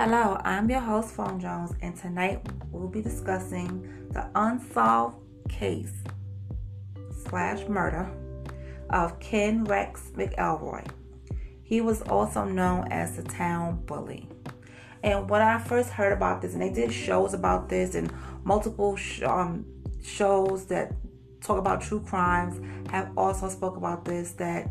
Hello, I'm your host, Phone Jones, and tonight we'll be discussing the unsolved case slash murder of Ken Rex McElroy. He was also known as the town bully. And when I first heard about this, and they did shows about this, and multiple shows that talk about true crimes have also spoke about this, that,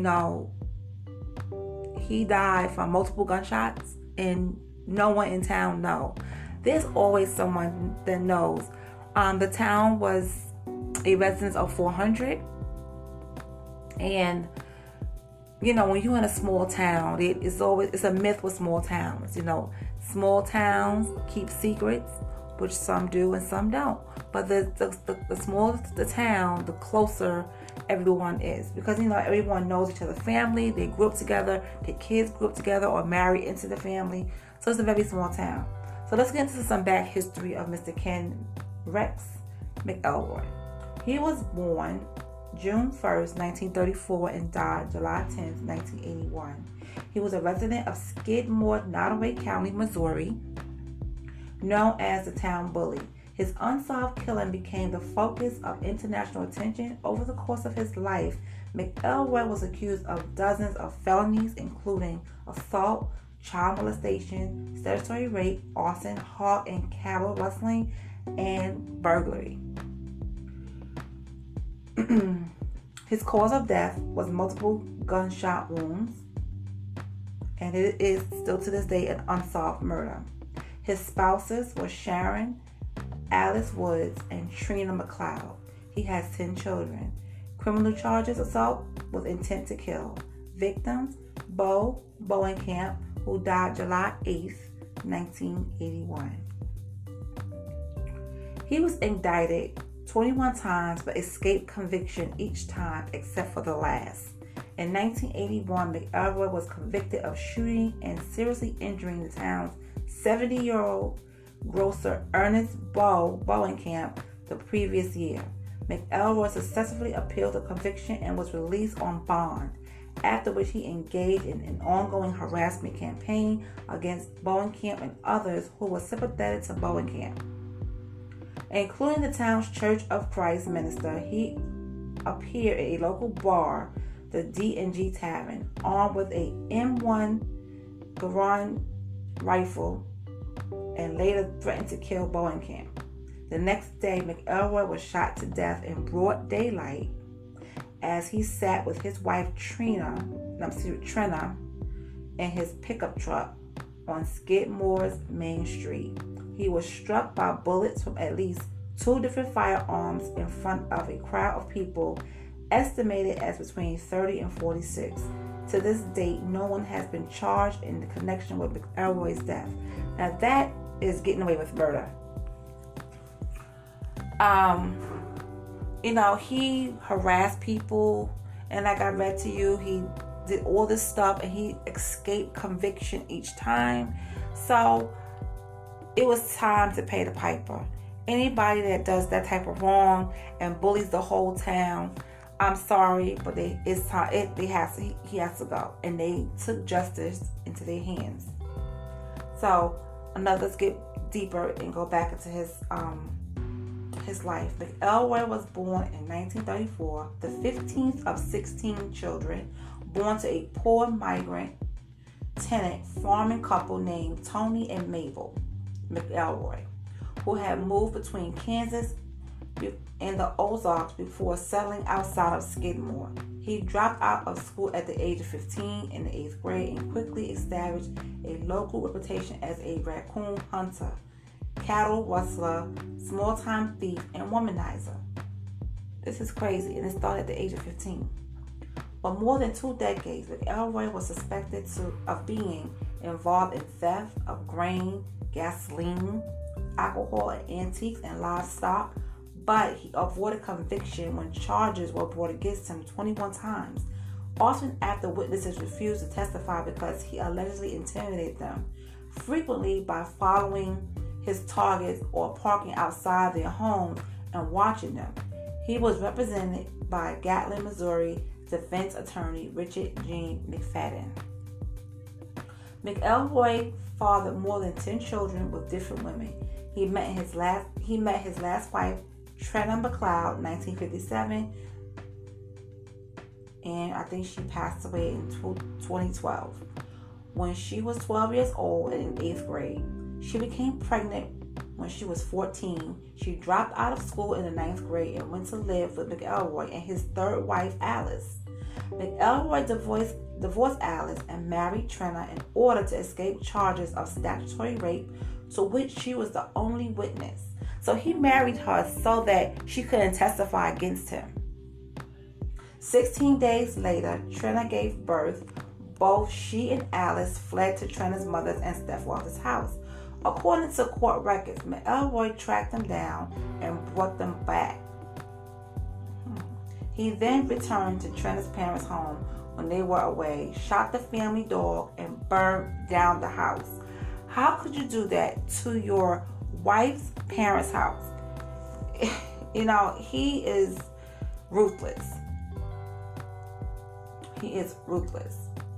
he died from multiple gunshots and no one in town know. There's always someone that knows. The town was a residence of 400. And, when you're in a small town, it's a myth with small towns. Small towns keep secrets, which some do and some don't. But the smaller the town, the closer everyone is, because everyone knows each other's family. They grew up together, their kids grew up together or married into the family. So it's a very small town. So let's get into some back history of Mr. Ken Rex McElroy. He was born June 1st, 1934 and died July 10th, 1981. He was a resident of Skidmore, Nottoway County, Missouri, known as the town bully. His unsolved killing became the focus of international attention. Over the course of his life, McElroy was accused of dozens of felonies, including assault, child molestation, statutory rape, arson, hog and cattle rustling, and burglary. His cause of death was multiple gunshot wounds, and it is still to this day an unsolved murder. His spouses were Sharon Alice Woods and Trina McLeod. He has 10 children. Criminal charges: assault with intent to kill. Victims: Bo Bowenkamp, who died July 8th, 1981. He was indicted 21 times but escaped conviction each time except for the last. In 1981, McElroy was convicted of shooting and seriously injuring the town's 70-year-old grocer Ernest Bowenkamp the previous year. McElroy successfully appealed the conviction and was released on bond, after which he engaged in an ongoing harassment campaign against Bowenkamp and others who were sympathetic to Bowenkamp, including the town's Church of Christ minister. He appeared at a local bar, the D&G Tavern, armed with a M1 Garand rifle, and later threatened to kill Bowenkamp. The next day, McElroy was shot to death in broad daylight as he sat with his wife Trina in his pickup truck on Skidmore's Main Street. He was struck by bullets from at least 2 different firearms in front of a crowd of people, estimated as between 30 and 46. To this date, no one has been charged in the connection with McElroy's death. Now that is getting away with murder. He harassed people, and like I read to you, he did all this stuff and he escaped conviction each time. So it was time to pay the piper. Anybody that does that type of wrong and bullies the whole town, I'm sorry, but it's time. He has to go, and they took justice into their hands. So let's get deeper and go back into his life. McElroy was born in 1934, the 15th of 16 children, born to a poor migrant tenant farming couple named Tony and Mabel McElroy, who had moved between Kansas and the Ozarks before settling outside of Skidmore. He dropped out of school at the age of 15 in the 8th grade and quickly established a local reputation as a raccoon hunter, cattle rustler, small-time thief, and womanizer. This is crazy, and it started at the age of 15. For more than 2 decades, McElroy was suspected of being involved in theft of grain, gasoline, alcohol, and antiques and livestock, but he avoided conviction when charges were brought against him 21 times, often after witnesses refused to testify because he allegedly intimidated them, frequently by following his targets or parking outside their homes and watching them. He was represented by Gatlin, Missouri defense attorney Richard Gene McFadden. McElroy fathered more than 10 children with different women. He met his last wife, Trena McLeod, 1957, and I think she passed away in 2012. When she was 12 years old and in 8th grade, she became pregnant when she was 14. She dropped out of school in the 9th grade and went to live with McElroy and his third wife, Alice. McElroy divorced Alice and married Trena in order to escape charges of statutory rape, to which she was the only witness. So he married her so that she couldn't testify against him. 16 days later, Trena gave birth. Both she and Alice fled to Trena's mother's and stepfather's house. According to court records, McElroy tracked them down and brought them back. He then returned to Trena's parents' home when they were away, shot the family dog, and burned down the house. How could you do that to your wife's parents' house? He is ruthless. He is ruthless.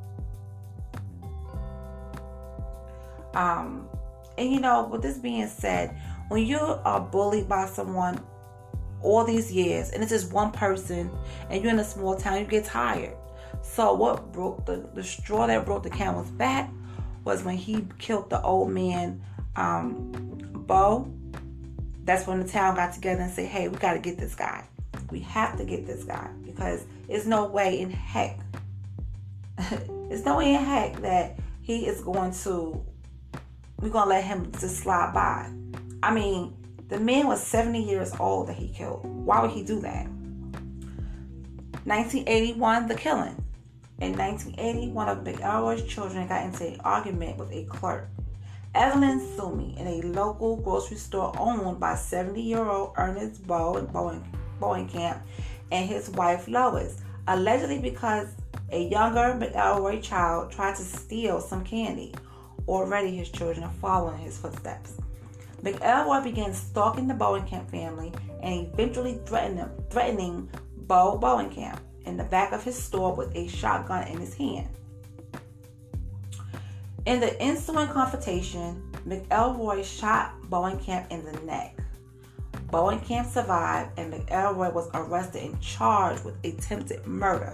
With this being said, when you are bullied by someone all these years, and it's just one person, and you're in a small town, you get tired. So what broke the straw that broke the camel's back was when he killed the old man, Bo. That's when the town got together and said, hey, we got to get this guy. We have to get this guy, because there's no way in heck that he is going to, we're going to let him just slide by. I mean, the man was 70 years old that he killed. Why would he do that? 1981, the killing. In 1980, one of McElroy's children got into an argument with a clerk, Evelyn Sumi, in a local grocery store owned by 70-year-old Ernest Bowenkamp and his wife Lois, allegedly because a younger McElroy child tried to steal some candy. Already his children are following his footsteps. McElroy began stalking the Bowenkamp family and eventually threatening Bo Bowenkamp in the back of his store with a shotgun in his hand. In the ensuing confrontation, McElroy shot Bowenkamp in the neck. Bowenkamp survived, and McElroy was arrested and charged with attempted murder.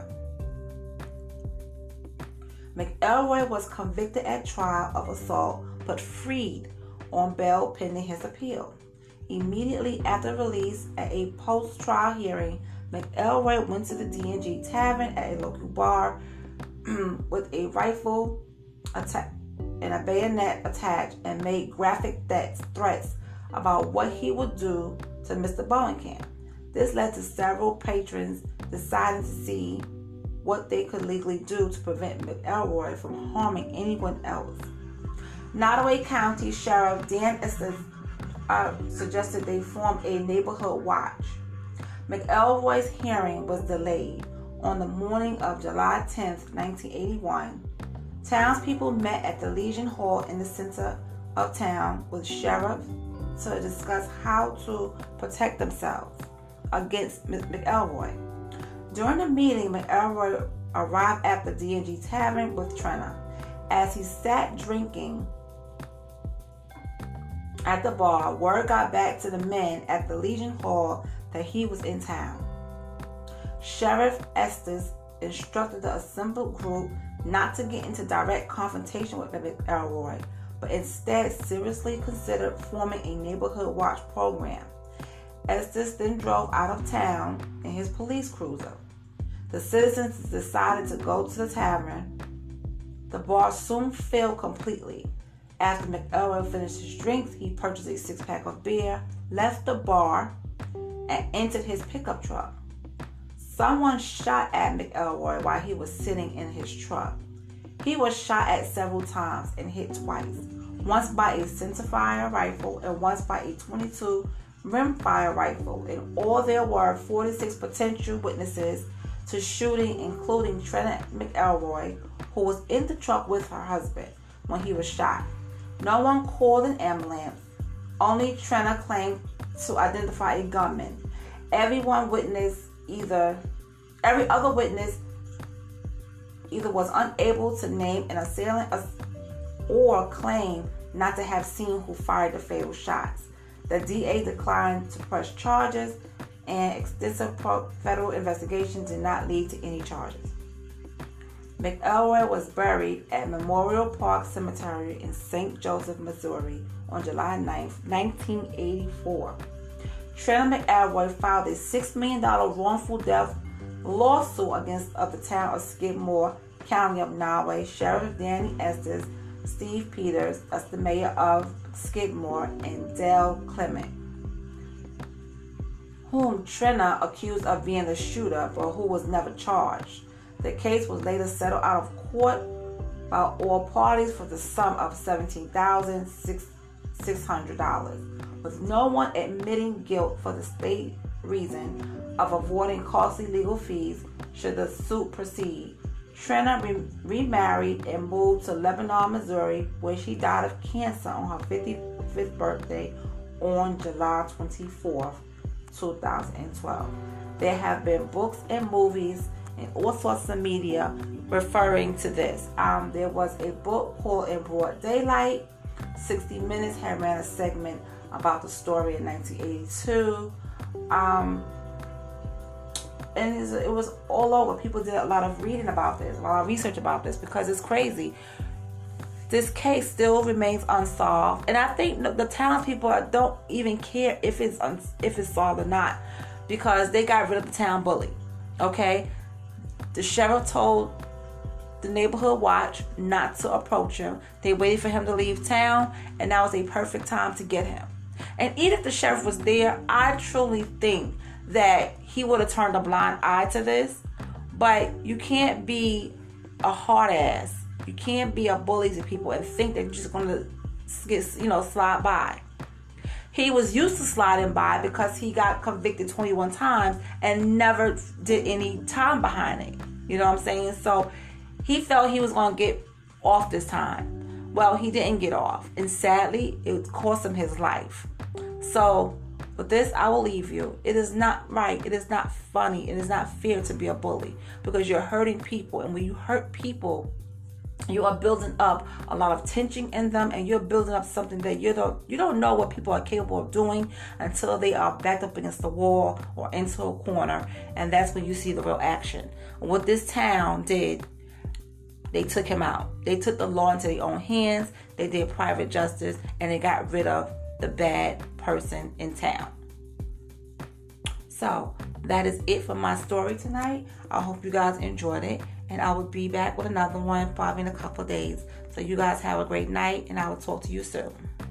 McElroy was convicted at trial of assault but freed on bail pending his appeal. Immediately after release, at a post-trial hearing, McElroy went to the D&G Tavern at a local bar with a rifle and a bayonet attached and made graphic threats about what he would do to Mr. Bowenkamp. This led to several patrons deciding to see what they could legally do to prevent McElroy from harming anyone else. Nottoway County Sheriff Dan Estes suggested they form a neighborhood watch. McElroy's hearing was delayed. On the morning of July 10th, 1981, townspeople met at the Legion Hall in the center of town with sheriffs to discuss how to protect themselves against McElroy. During the meeting, McElroy arrived at the D&G Tavern with Trena. As he sat drinking at the bar, word got back to the men at the Legion Hall that he was in town. Sheriff Estes instructed the assembled group not to get into direct confrontation with McElroy, but instead seriously considered forming a neighborhood watch program. Estes then drove out of town in his police cruiser. The citizens decided to go to the tavern. The bar soon filled completely. After McElroy finished his drinks, he purchased a 6-pack of beer, left the bar, and entered his pickup truck. Someone shot at McElroy while he was sitting in his truck. He was shot at several times and hit twice, once by a centerfire rifle and once by a .22 rimfire rifle. In all, there were 46 potential witnesses to shooting, including Trena McElroy, who was in the truck with her husband when he was shot. No one called an ambulance. Only Trena claimed to identify a gunman. Every other witness either was unable to name an assailant or claimed not to have seen who fired the fatal shots. The DA declined to press charges, and extensive federal investigation did not lead to any charges. McElroy was buried at Memorial Park Cemetery in St. Joseph, Missouri on July 9, 1984. Trina McElroy filed a $6 million wrongful death lawsuit against the town of Skidmore, County of Norway, Sheriff Danny Estes, Steve Peters, as the mayor of Skidmore, and Dale Clement, whom Trina accused of being the shooter, but who was never charged. The case was later settled out of court by all parties for the sum of $17,600, with no one admitting guilt for the state reason of avoiding costly legal fees should the suit proceed. Trina remarried and moved to Lebanon, Missouri, where she died of cancer on her 55th birthday on July 24th, 2012. There have been books and movies and all sorts of media referring to this. There was a book called In Broad Daylight. 60 Minutes had ran a segment about the story in 1982. And it was all over. People did a lot of reading about this, a lot of research about this, because it's crazy. This case still remains unsolved, and I think the townspeople don't even care if it's solved or not, because they got rid of the town bully. Okay, the sheriff told the neighborhood watch not to approach him. They waited for him to leave town, and that was a perfect time to get him. And even if the sheriff was there, I truly think that he would have turned a blind eye to this. But you can't be a hard ass. You can't be a bully to people and think that you're just going to slide by. He was used to sliding by because he got convicted 21 times and never did any time behind it. You know what I'm saying? So he felt he was going to get off this time. Well, he didn't get off. And sadly, it cost him his life. So with this, I will leave you. It is not right. It is not funny. It is not fair to be a bully, because you're hurting people. And when you hurt people, you are building up a lot of tension in them, and you're building up something that you don't know what people are capable of doing until they are backed up against the wall or into a corner, and that's when you see the real action. What this town did, they took him out. They took the law into their own hands. They did private justice, and they got rid of the bad person in town. So that is it for my story tonight. I hope you guys enjoyed it, and I will be back with another one probably in a couple of days. So you guys have a great night, and I will talk to you soon.